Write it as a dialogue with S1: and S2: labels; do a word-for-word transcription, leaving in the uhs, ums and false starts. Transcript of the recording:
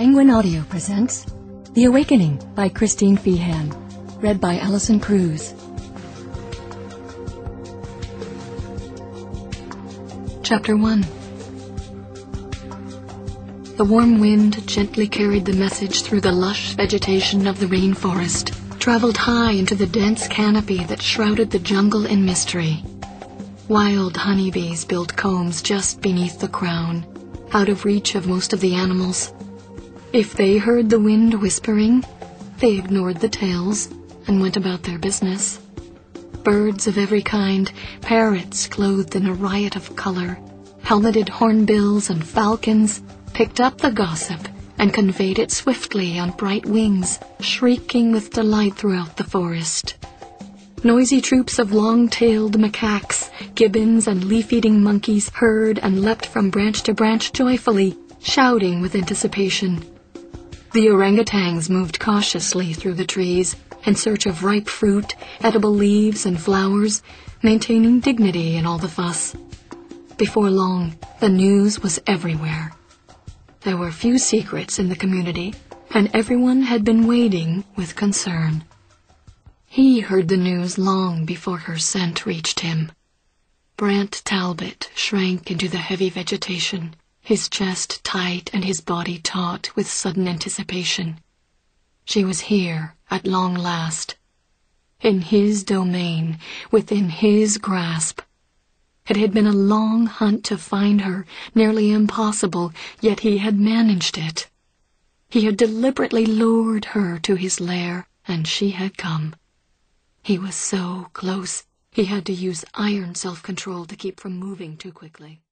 S1: Penguin Audio presents The Awakening by Christine Feehan, read by Alison Cruz. Chapter one. The warm wind gently carried the message through the lush vegetation of the rainforest, traveled high into the dense canopy that shrouded the jungle in mystery. Wild honeybees built combs just beneath the crown, out of reach of most of the animals. If they heard the wind whispering, they ignored the tales and went about their business. Birds of every kind, parrots clothed in a riot of color, helmeted hornbills and falcons, picked up the gossip and conveyed it swiftly on bright wings, shrieking with delight throughout the forest. Noisy troops of long-tailed macaques, gibbons, and leaf-eating monkeys heard and leapt from branch to branch joyfully, shouting with anticipation. The orangutans moved cautiously through the trees in search of ripe fruit, edible leaves, and flowers, maintaining dignity in all the fuss. Before long, the news was everywhere. There were few secrets in the community, and everyone had been waiting with concern. He heard the news long before her scent reached him. Brant Talbot shrank into the heavy vegetation, his chest tight and his body taut with sudden anticipation. She was here at long last, in his domain, within his grasp. It had been a long hunt to find her, nearly impossible, yet he had managed it. He had deliberately lured her to his lair, and she had come. He was so close, he had to use iron self-control to keep from moving too quickly.